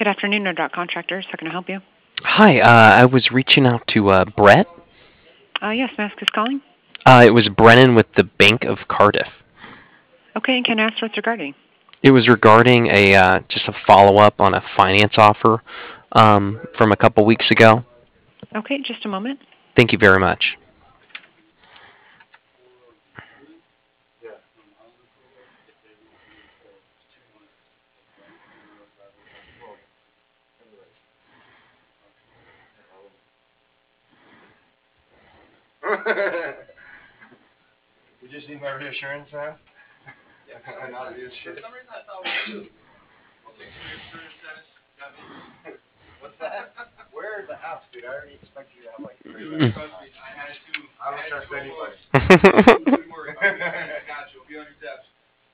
Good afternoon, No Dot Contractors. How can I help you? Hi, I was reaching out to Brett. Yes, Mask is calling. It was Brennan with the Bank of Cardiff. Okay, and can I ask what's regarding? It was regarding a just a follow-up on a finance offer from a couple weeks ago. Okay, just a moment. Thank you very much. You just need my reassurance, man? Yeah, I know this shit. For some reason I thought it was you. I'll take some reassurance, Dennis. Got me. What's that? Where are the apps, dude? I already expected you to have like 3 Trust me, I had to. I don't trust anybody. Don't worry. I got you. I'll be on your steps.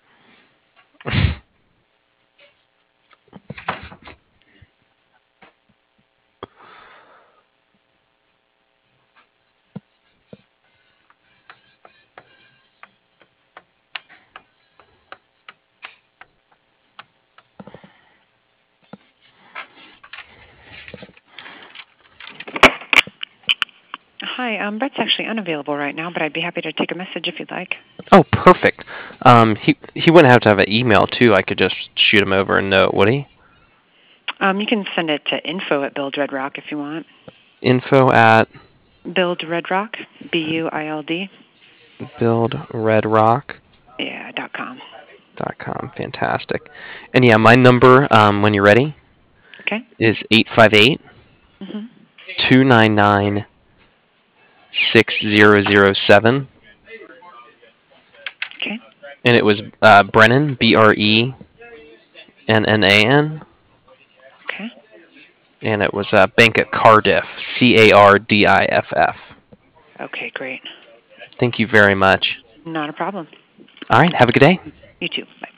Hi, Brett's actually unavailable right now, but I'd be happy to take a message if you'd like. Oh, perfect. He wouldn't have to have an email too. I could just shoot him over a note, would he? You can send it to info@Build Red Rock if you want. Info at Build Red Rock, BUILD. buildredrock.com. Yeah, .com. Fantastic. And yeah, my number when you're ready Okay. is 858 Mm-hmm. 299 6007. Okay. And it was Brennan, Brennan, Okay. and it was Bank at Cardiff, Cardiff. Okay, great. Thank you very much. Not a problem. All right, have a good day. You too. Bye.